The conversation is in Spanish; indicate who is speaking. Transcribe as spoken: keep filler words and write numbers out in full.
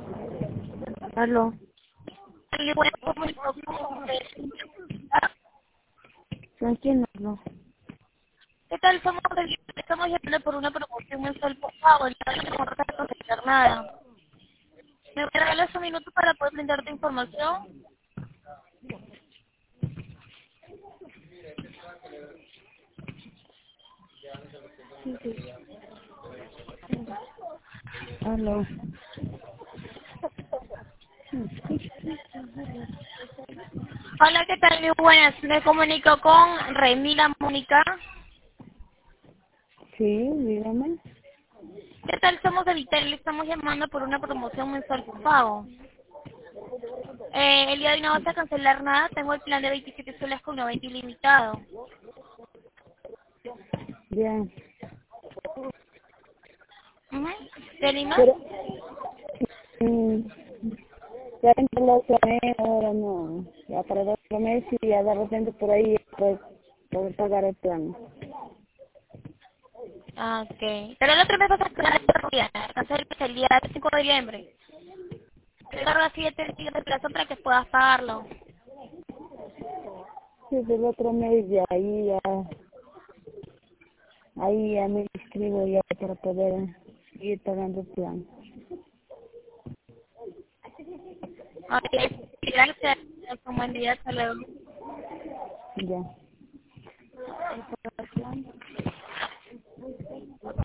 Speaker 1: Aló. ¿Con quién hablo?
Speaker 2: ¿Qué tal? Somos del- Estamos llamando por una promoción mensual por pago. El día de hoy no vamos a contestar nada. ¿Me regalas un minuto para poder brindarte información?
Speaker 1: Aló.
Speaker 2: Hola, ¿qué tal? Muy buenas. Me comunico con Remila Mónica.
Speaker 1: Sí, dígame.
Speaker 2: ¿Qué tal? Somos de Vital. Le estamos llamando por una promoción mensual por pago. Eh, el día de hoy no vas a cancelar nada. Tengo el plan de veintisiete soles con noventa ilimitado.
Speaker 1: Ya.
Speaker 2: Ujú. ¿Te animas?
Speaker 1: Pero, mm, ya entró la otra mes, ahora no. Ya para el otro mes y ya de repente por ahí pues poder pagar el plan.
Speaker 2: Ah, ok. Pero el otro mes vas a cancelar el otro día. Cancelar el día cinco de diciembre. Te cargo siete días de plazo para que puedas pagarlo.
Speaker 1: Sí, del otro mes ya ahí ya, ahí ya me inscribo ya para poder ir pagando el plan.
Speaker 2: Ok. Gracias. Un buen día. Hasta luego.
Speaker 1: Ya.